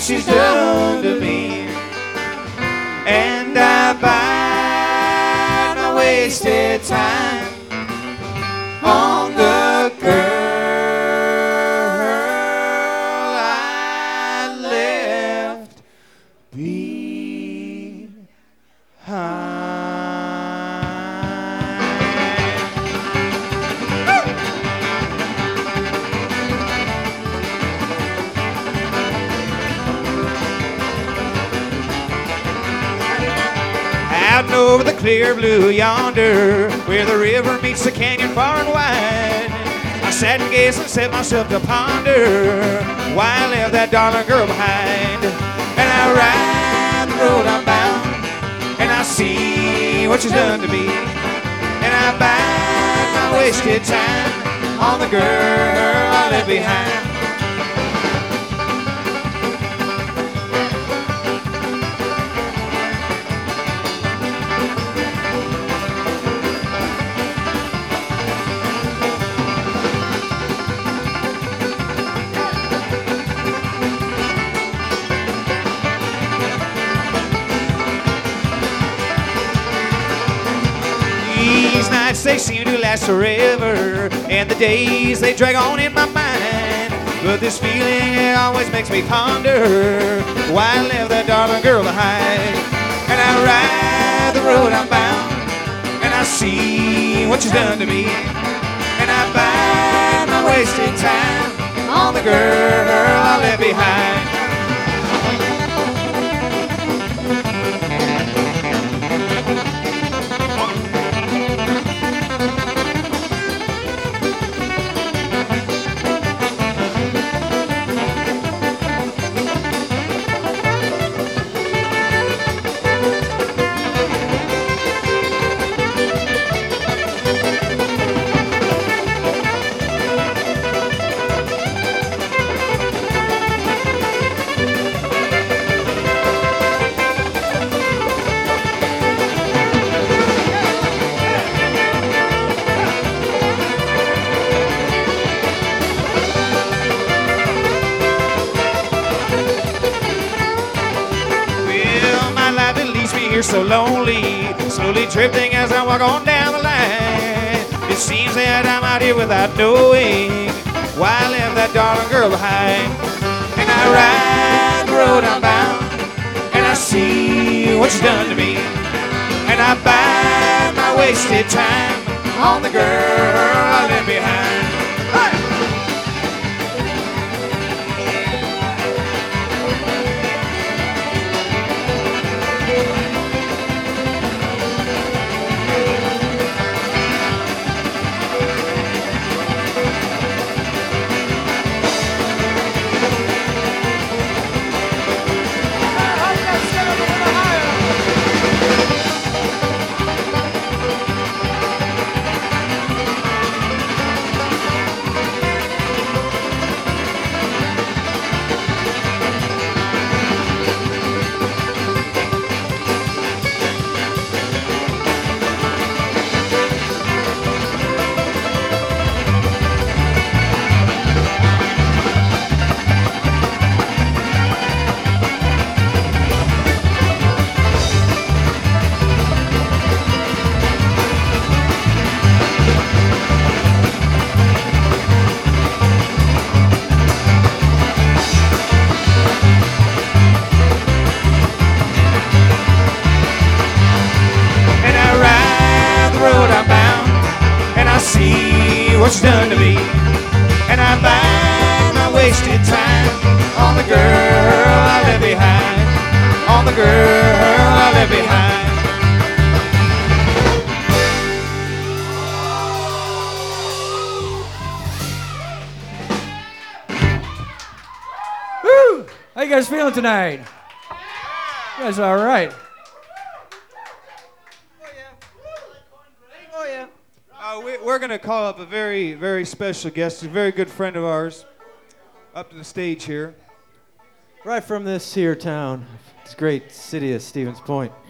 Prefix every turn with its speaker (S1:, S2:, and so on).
S1: she's done to me. And I bide my wasted time on the girl I left behind. Out and over the clear blue yonder, where the river meets the canyon far and wide, I sat and gazed and set myself to ponder why I left that darling girl behind. And I ride the road I'm bound, and I see what she's done to me. And I bide my wasted time on the girl I left behind. These nights, they seem to last forever, and the days, they drag on in my mind. But this feeling, it always makes me ponder why I left that darling girl behind. And I ride the road I'm bound, and I see what she's done to me. And I bide my wasted time on the girl I left behind. Here so lonely, slowly drifting as I walk on down the line. It seems that I'm out here without knowing why I left that darling girl behind. And I ride the road I'm bound, and I see what she's done to me. And I bide my wasted time on the girl I left behind. Hey! What she's done to me, and I bide my wasted time on the girl I left behind, on the girl I left behind.
S2: Woo! How you guys feeling tonight? You guys all right?
S1: We're going to call up a very, very special guest, a very good friend of ours, up to the stage here.
S3: Right from this here town, this great city of Stevens Point.